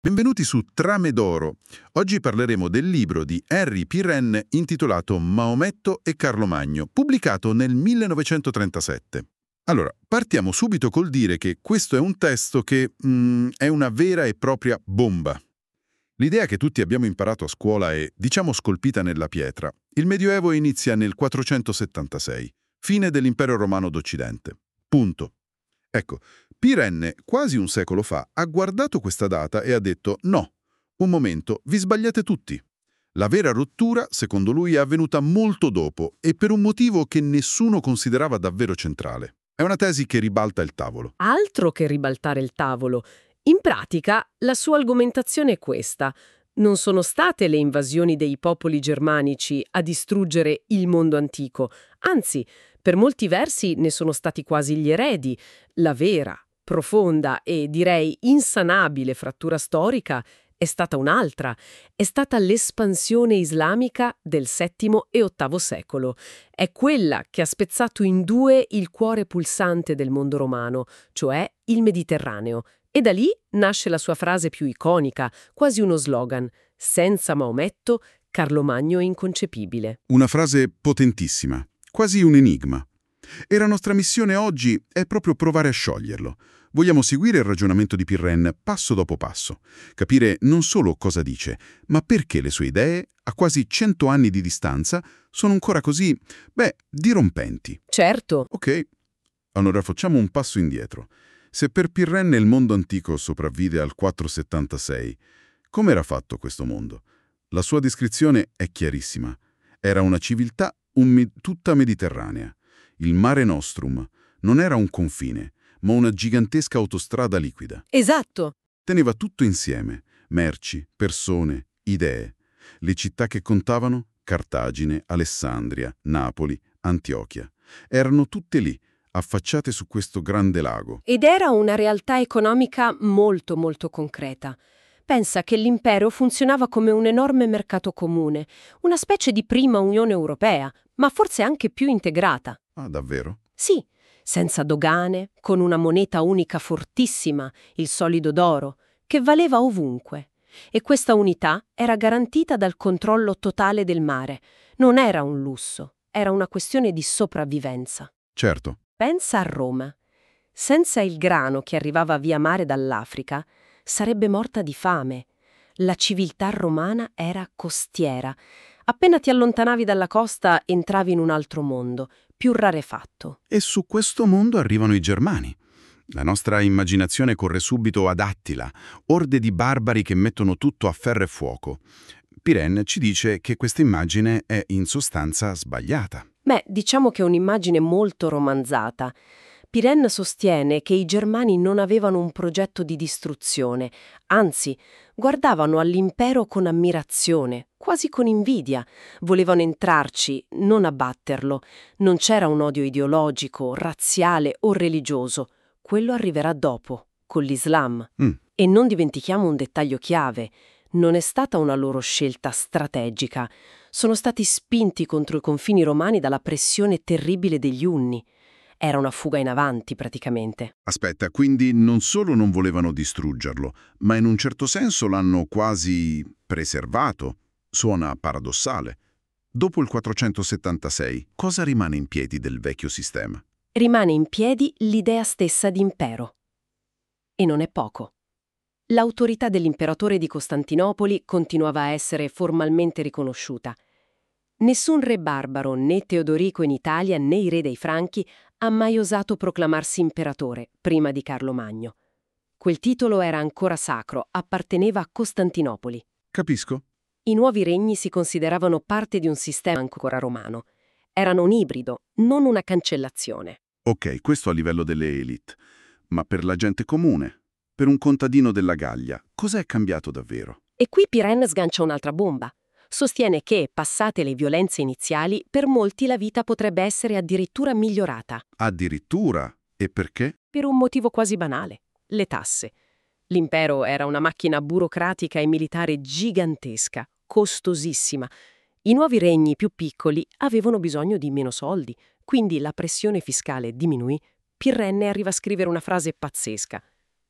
Benvenuti su Trame d'Oro. Oggi parleremo del libro di Henri Pirenne intitolato Maometto e Carlo Magno, pubblicato nel 1937. Allora, partiamo subito col dire che questo è un testo che è una vera e propria bomba. L'idea che tutti abbiamo imparato a scuola è, diciamo, scolpita nella pietra. Il Medioevo inizia nel 476, fine dell'Impero Romano d'Occidente. Punto. Ecco, Pirenne, quasi un secolo fa, ha guardato questa data e ha detto «No, un momento, vi sbagliate tutti». La vera rottura, secondo lui, è avvenuta molto dopo e per un motivo che nessuno considerava davvero centrale. È una tesi che ribalta il tavolo. Altro che ribaltare il tavolo. In pratica, la sua argomentazione è questa. Non sono state le invasioni dei popoli germanici a distruggere il mondo antico, anzi, per molti versi ne sono stati quasi gli eredi. La vera, profonda e direi insanabile frattura storica è stata un'altra. È stata l'espansione islamica del VII e VIII secolo. È quella che ha spezzato in due il cuore pulsante del mondo romano, cioè il Mediterraneo. E da lì nasce la sua frase più iconica, quasi uno slogan: senza Maometto, Carlo Magno è inconcepibile. Una frase potentissima, quasi un enigma. E la nostra missione oggi è proprio provare a scioglierlo. Vogliamo seguire il ragionamento di Pirenne passo dopo passo, capire non solo cosa dice, ma perché le sue idee, a quasi 100 anni di distanza, sono ancora così, dirompenti. Certo. Ok, allora facciamo un passo indietro. Se per Pirenne il mondo antico sopravvive al 476, com'era fatto questo mondo? La sua descrizione è chiarissima. Era una civiltà tutta mediterranea. Il Mare Nostrum non era un confine, ma una gigantesca autostrada liquida. Esatto. Teneva tutto insieme: merci, persone, idee. Le città che contavano? Cartagine, Alessandria, Napoli, Antiochia. Erano tutte lì, affacciate su questo grande lago. Ed era una realtà economica molto molto concreta. Pensa che l'impero funzionava come un enorme mercato comune, una specie di prima Unione Europea, ma forse anche più integrata. Ah, davvero? Sì, senza dogane, con una moneta unica fortissima, il solido d'oro, che valeva ovunque. E questa unità era garantita dal controllo totale del mare. Non era un lusso, era una questione di sopravvivenza. Certo. Pensa a Roma. Senza il grano che arrivava via mare dall'Africa, sarebbe morta di fame. La civiltà romana era costiera. Appena ti allontanavi dalla costa entravi in un altro mondo, più rarefatto. E su questo mondo arrivano i Germani. La nostra immaginazione corre subito ad Attila, orde di barbari che mettono tutto a ferro e fuoco. Pirenne ci dice che questa immagine è in sostanza sbagliata. Diciamo che è un'immagine molto romanzata. Pirenne sostiene che i germani non avevano un progetto di distruzione, anzi, guardavano all'impero con ammirazione, quasi con invidia. Volevano entrarci, non abbatterlo. Non c'era un odio ideologico, razziale o religioso. Quello arriverà dopo, con l'Islam. E non dimentichiamo un dettaglio chiave. Non è stata una loro scelta strategica. Sono stati spinti contro i confini romani dalla pressione terribile degli Unni. Era una fuga in avanti, praticamente. Aspetta, quindi non solo non volevano distruggerlo, ma in un certo senso l'hanno quasi preservato. Suona paradossale. Dopo il 476, cosa rimane in piedi del vecchio sistema? Rimane in piedi l'idea stessa di impero. E non è poco. L'autorità dell'imperatore di Costantinopoli continuava a essere formalmente riconosciuta. Nessun re barbaro, né Teodorico in Italia, né i re dei Franchi, ha mai osato proclamarsi imperatore, prima di Carlo Magno. Quel titolo era ancora sacro, apparteneva a Costantinopoli. Capisco. I nuovi regni si consideravano parte di un sistema ancora romano. Erano un ibrido, non una cancellazione. Ok, questo a livello delle elite. Ma per la gente comune, per un contadino della Gallia, cos'è cambiato davvero? E qui Pirenne sgancia un'altra bomba. Sostiene che, passate le violenze iniziali, per molti la vita potrebbe essere addirittura migliorata. Addirittura? E perché? Per un motivo quasi banale: le tasse. L'impero era una macchina burocratica e militare gigantesca, costosissima. I nuovi regni più piccoli avevano bisogno di meno soldi, quindi la pressione fiscale diminuì. Pirenne arriva a scrivere una frase pazzesca: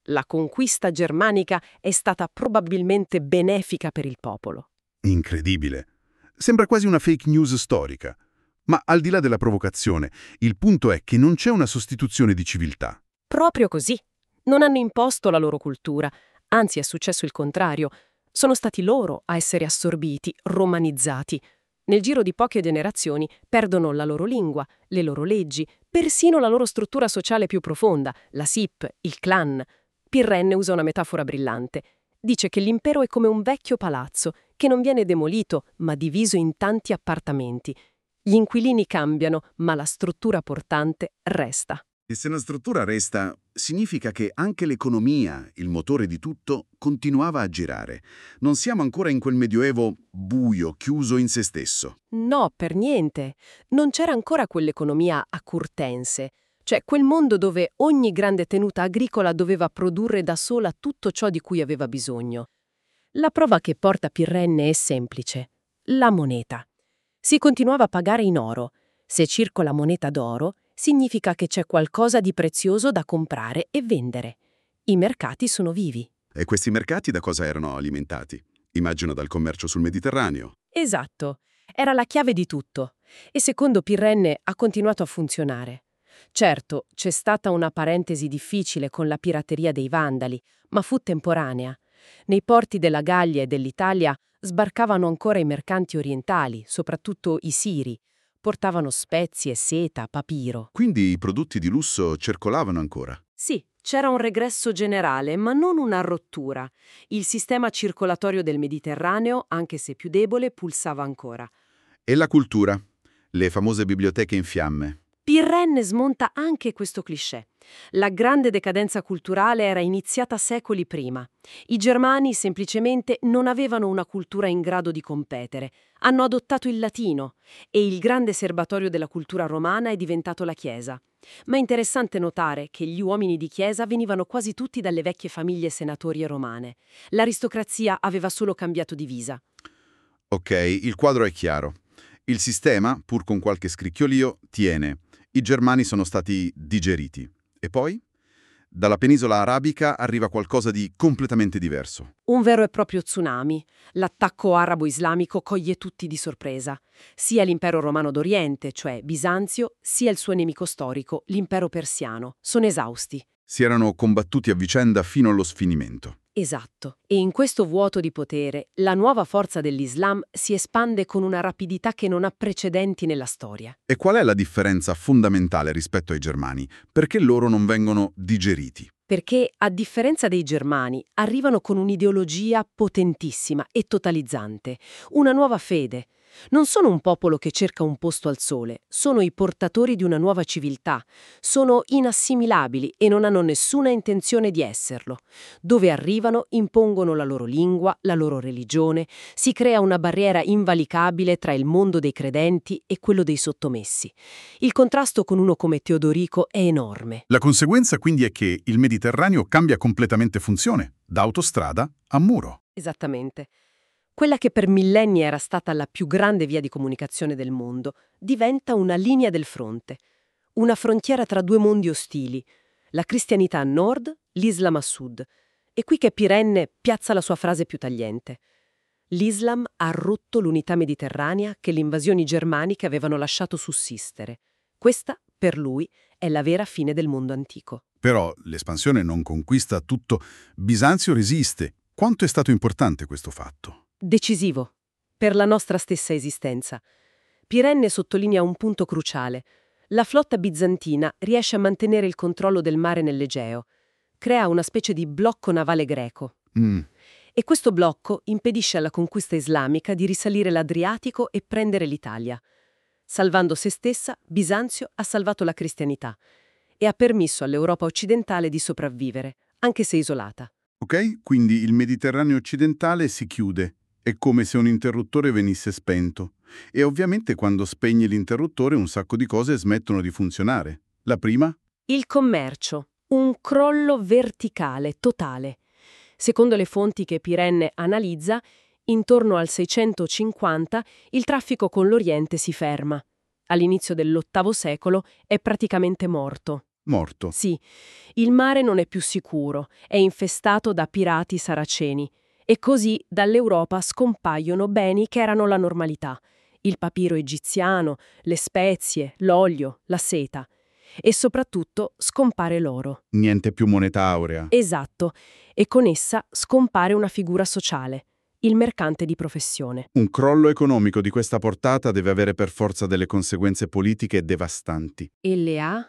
La conquista germanica è stata probabilmente benefica per il popolo. Incredibile. Sembra quasi una fake news storica. Ma al di là della provocazione, il punto è che non c'è una sostituzione di civiltà. Proprio così. Non hanno imposto la loro cultura, anzi è successo il contrario. Sono stati loro a essere assorbiti, romanizzati. Nel giro di poche generazioni perdono la loro lingua, le loro leggi, persino la loro struttura sociale più profonda, la SIP, il clan. Pirrenne usa una metafora brillante. Dice che l'impero è come un vecchio palazzo che non viene demolito, ma diviso in tanti appartamenti. Gli inquilini cambiano, ma la struttura portante resta. E se una struttura resta, significa che anche l'economia, il motore di tutto, continuava a girare. Non siamo ancora in quel medioevo buio, chiuso in se stesso. No, per niente. Non c'era ancora quell'economia accurtense, cioè quel mondo dove ogni grande tenuta agricola doveva produrre da sola tutto ciò di cui aveva bisogno. La prova che porta Pirrenne è semplice: la moneta. Si continuava a pagare in oro. Se circola moneta d'oro, significa che c'è qualcosa di prezioso da comprare e vendere. I mercati sono vivi. E questi mercati da cosa erano alimentati? Immagino dal commercio sul Mediterraneo. Esatto, era la chiave di tutto. E secondo Pirrenne ha continuato a funzionare. Certo, c'è stata una parentesi difficile con la pirateria dei Vandali, ma fu temporanea. Nei porti della Gallia e dell'Italia sbarcavano ancora i mercanti orientali, soprattutto i siri. Portavano spezie, seta, papiro. Quindi i prodotti di lusso circolavano ancora. Sì, c'era un regresso generale, ma non una rottura. Il sistema circolatorio del Mediterraneo, anche se più debole, pulsava ancora. E la cultura? Le famose biblioteche in fiamme. Pirrenne smonta anche questo cliché. La grande decadenza culturale era iniziata secoli prima. I germani semplicemente non avevano una cultura in grado di competere. Hanno adottato il latino e il grande serbatoio della cultura romana è diventato la Chiesa. Ma è interessante notare che gli uomini di Chiesa venivano quasi tutti dalle vecchie famiglie senatorie romane. L'aristocrazia aveva solo cambiato divisa. Ok, il quadro è chiaro. Il sistema, pur con qualche scricchiolio, tiene. I germani sono stati digeriti. E poi? Dalla penisola arabica arriva qualcosa di completamente diverso. Un vero e proprio tsunami. L'attacco arabo-islamico coglie tutti di sorpresa. Sia l'impero romano d'Oriente, cioè Bisanzio, sia il suo nemico storico, l'impero persiano. Sono esausti. Si erano combattuti a vicenda fino allo sfinimento. Esatto. E in questo vuoto di potere, la nuova forza dell'Islam si espande con una rapidità che non ha precedenti nella storia. E qual è la differenza fondamentale rispetto ai germani? Perché loro non vengono digeriti? Perché, a differenza dei germani, arrivano con un'ideologia potentissima e totalizzante, una nuova fede. Non sono un popolo che cerca un posto al sole, sono i portatori di una nuova civiltà, sono inassimilabili e non hanno nessuna intenzione di esserlo. Dove arrivano impongono la loro lingua, la loro religione, si crea una barriera invalicabile tra il mondo dei credenti e quello dei sottomessi. Il contrasto con uno come Teodorico è enorme. La conseguenza quindi è che il Mediterraneo cambia completamente funzione, da autostrada a muro. Esattamente. Quella che per millenni era stata la più grande via di comunicazione del mondo diventa una linea del fronte, una frontiera tra due mondi ostili, la cristianità a nord, l'Islam a sud. È qui che Pirrenne piazza la sua frase più tagliente. L'Islam ha rotto l'unità mediterranea che le invasioni germaniche avevano lasciato sussistere. Questa, per lui, è la vera fine del mondo antico. Però l'espansione non conquista tutto. Bisanzio resiste. Quanto è stato importante questo fatto? Decisivo per la nostra stessa esistenza. Pirrenne sottolinea un punto cruciale. La flotta bizantina riesce a mantenere il controllo del mare nell'Egeo. Crea una specie di blocco navale greco. E questo blocco impedisce alla conquista islamica di risalire l'Adriatico e prendere l'Italia. Salvando se stessa, Bisanzio ha salvato la cristianità e ha permesso all'Europa occidentale di sopravvivere, anche se isolata. Ok, quindi il Mediterraneo occidentale si chiude. È come se un interruttore venisse spento. E ovviamente quando spegni l'interruttore un sacco di cose smettono di funzionare. La prima? Il commercio. Un crollo verticale, totale. Secondo le fonti che Pirrenne analizza, intorno al 650 il traffico con l'Oriente si ferma. All'inizio dell'VIII secolo è praticamente morto. Morto. Sì, il mare non è più sicuro, è infestato da pirati saraceni. E così dall'Europa scompaiono beni che erano la normalità. Il papiro egiziano, le spezie, l'olio, la seta. E soprattutto scompare l'oro. Niente più moneta aurea. Esatto, e con essa scompare una figura sociale, il mercante di professione. Un crollo economico di questa portata deve avere per forza delle conseguenze politiche devastanti. E le ha?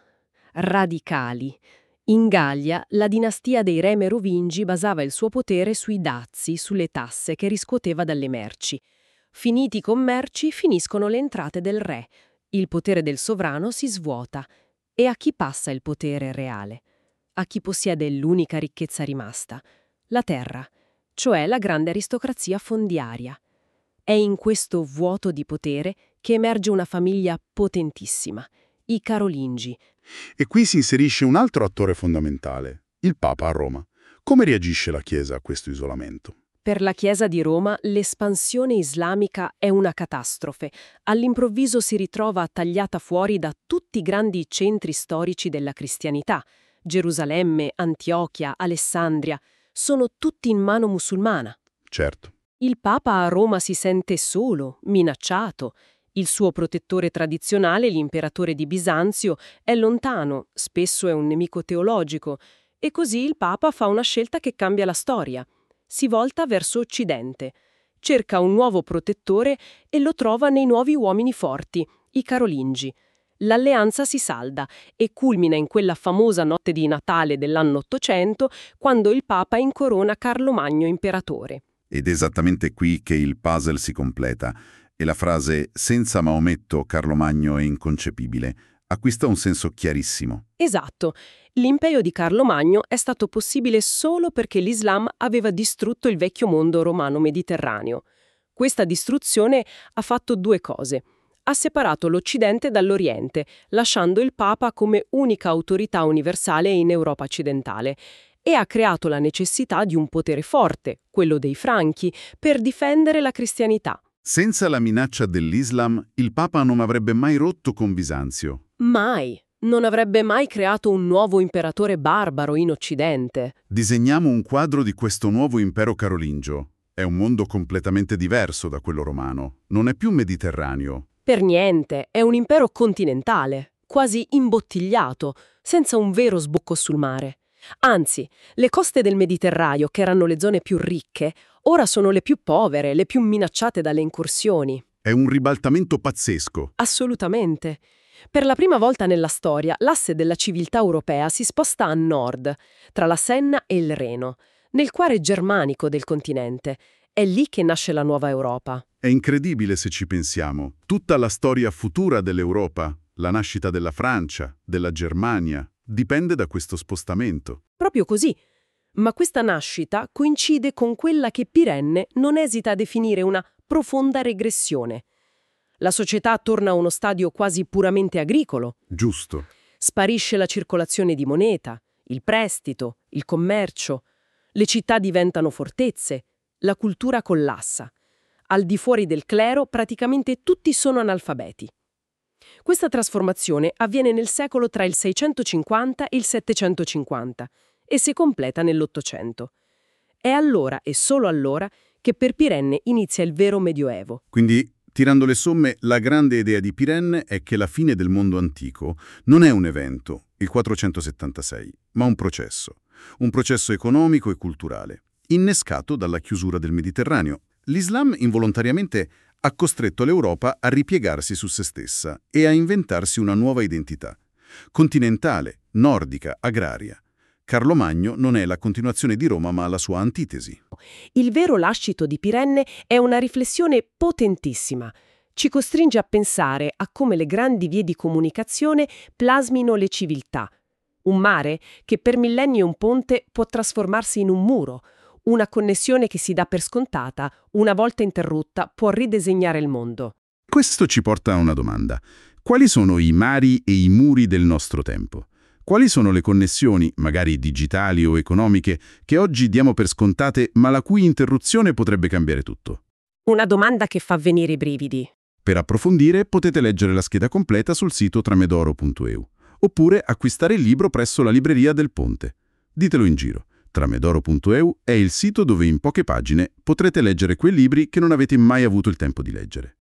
Radicali. In Gallia, la dinastia dei re merovingi basava il suo potere sui dazi, sulle tasse che riscuoteva dalle merci. Finiti i commerci, finiscono le entrate del re. Il potere del sovrano si svuota. E a chi passa il potere reale? A chi possiede l'unica ricchezza rimasta, la terra, cioè la grande aristocrazia fondiaria. È in questo vuoto di potere che emerge una famiglia potentissima, i Carolingi. E qui si inserisce un altro attore fondamentale, il Papa a Roma. Come reagisce la Chiesa a questo isolamento? Per la Chiesa di Roma l'espansione islamica è una catastrofe. All'improvviso si ritrova tagliata fuori da tutti i grandi centri storici della cristianità. Gerusalemme, Antiochia, Alessandria, sono tutti in mano musulmana. Certo. Il Papa a Roma si sente solo, minacciato. Il suo protettore tradizionale, l'imperatore di Bisanzio, è lontano, spesso è un nemico teologico. E così il Papa fa una scelta che cambia la storia. Si volta verso Occidente, cerca un nuovo protettore e lo trova nei nuovi uomini forti, i Carolingi. L'alleanza si salda e culmina in quella famosa notte di Natale dell'anno 800, quando il Papa incorona Carlo Magno imperatore. Ed è esattamente qui che il puzzle si completa e la frase «senza Maometto Carlo Magno è inconcepibile» acquista un senso chiarissimo. Esatto. L'impero di Carlo Magno è stato possibile solo perché l'Islam aveva distrutto il vecchio mondo romano-mediterraneo. Questa distruzione ha fatto due cose. Ha separato l'Occidente dall'Oriente, lasciando il Papa come unica autorità universale in Europa occidentale, e ha creato la necessità di un potere forte, quello dei Franchi, per difendere la cristianità. Senza la minaccia dell'Islam, il Papa non avrebbe mai rotto con Bisanzio. Mai. Non avrebbe mai creato un nuovo imperatore barbaro in Occidente. Disegniamo un quadro di questo nuovo impero carolingio. È un mondo completamente diverso da quello romano. Non è più mediterraneo. Per niente, è un impero continentale, quasi imbottigliato, senza un vero sbocco sul mare. Anzi, le coste del Mediterraneo, che erano le zone più ricche, ora sono le più povere, le più minacciate dalle incursioni. È un ribaltamento pazzesco. Assolutamente. Per la prima volta nella storia, l'asse della civiltà europea si sposta a nord, tra la Senna e il Reno, nel cuore germanico del continente. È lì che nasce la nuova Europa. È incredibile se ci pensiamo. Tutta la storia futura dell'Europa, la nascita della Francia, della Germania, dipende da questo spostamento. Proprio così. Ma questa nascita coincide con quella che Pirenne non esita a definire una profonda regressione. La società torna a uno stadio quasi puramente agricolo. Giusto. Sparisce la circolazione di moneta, il prestito, il commercio. Le città diventano fortezze. La cultura collassa. Al di fuori del clero praticamente tutti sono analfabeti. Questa trasformazione avviene nel secolo tra il 650 e il 750 e si completa nell'Ottocento. È allora e solo allora che per Pirenne inizia il vero Medioevo. Quindi, tirando le somme, la grande idea di Pirenne è che la fine del mondo antico non è un evento, il 476, ma un processo economico e culturale, innescato dalla chiusura del Mediterraneo. L'Islam involontariamente ha costretto l'Europa a ripiegarsi su se stessa e a inventarsi una nuova identità, continentale, nordica, agraria. Carlo Magno non è la continuazione di Roma, ma la sua antitesi. Il vero lascito di Pirenne è una riflessione potentissima. Ci costringe a pensare a come le grandi vie di comunicazione plasmino le civiltà. Un mare che per millenni è un ponte può trasformarsi in un muro. Una connessione che si dà per scontata, una volta interrotta, può ridisegnare il mondo. Questo ci porta a una domanda. Quali sono i mari e i muri del nostro tempo? Quali sono le connessioni, magari digitali o economiche, che oggi diamo per scontate, ma la cui interruzione potrebbe cambiare tutto? Una domanda che fa venire i brividi. Per approfondire potete leggere la scheda completa sul sito tramedoro.eu oppure acquistare il libro presso la libreria del Ponte. Ditelo in giro. Tramedoro.eu è il sito dove in poche pagine potrete leggere quei libri che non avete mai avuto il tempo di leggere.